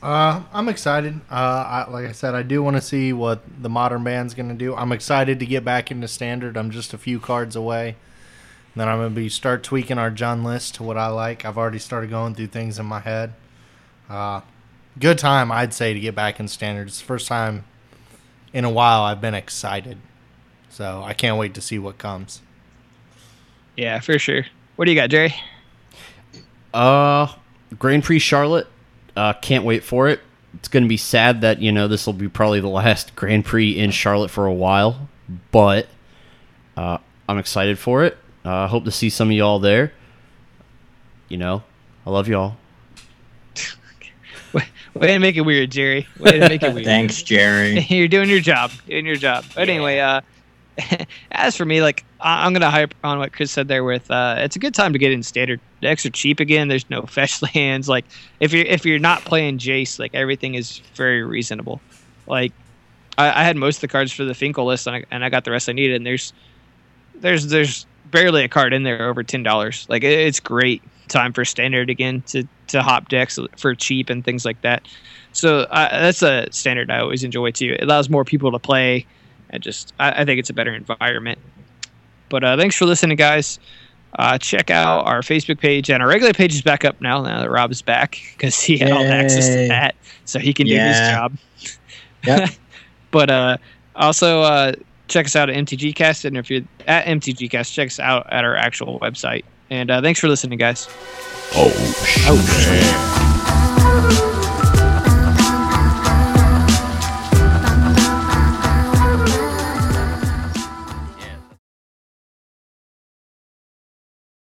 I'm excited. Like I said, I do want to see what the Modern Band's going to do. I'm excited to get back into Standard. I'm just a few cards away. Then I'm going to start tweaking our Jund list to what I like. I've already started going through things in my head. Good time, I'd say, to get back in Standard. It's the first time in a while I've been excited. So I can't wait to see what comes. Yeah, for sure. What do you got, Jerry? Grand Prix Charlotte. Can't wait for it. It's going to be sad that, this will be probably the last Grand Prix in Charlotte for a while. But I'm excited for it. Hope to see some of y'all there. I love y'all. Way to make it weird, Jerry. Way to make it weird. Thanks, Jerry. You're doing your job. But anyway, as for me, I'm going to hype on what Chris said there with it's a good time to get in Standard. Decks are cheap again. There's no fetch lands. If you're not playing Jace, everything is very reasonable. I had most of the cards for the Finkel list, and I got the rest I needed, and there's barely a card in there over $10. It's great time for Standard again to hop decks for cheap and things like that. So that's a Standard I always enjoy too. It allows more people to play. I think it's a better environment. But thanks for listening, guys. Check out our Facebook page, and our regular page is back up now that Rob is back, because he had all the access to that, so he can do his job. Yep. But also check us out at MTGcast, and if you're at MTGcast, check us out at our actual website. And thanks for listening, guys. Oh, shit.